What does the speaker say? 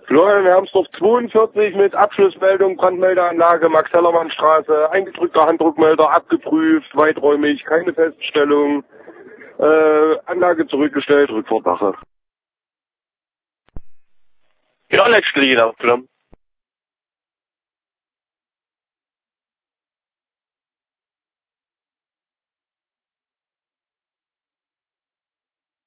Florian Hermsdorf 42 mit Abschlussmeldung, Brandmeldeanlage, Max-Hellermann-Straße, eingedrückter Handdruckmelder, abgeprüft, weiträumig, keine Feststellung, Anlage zurückgestellt, Rückfahrtdache. Ja, letztlich, genau.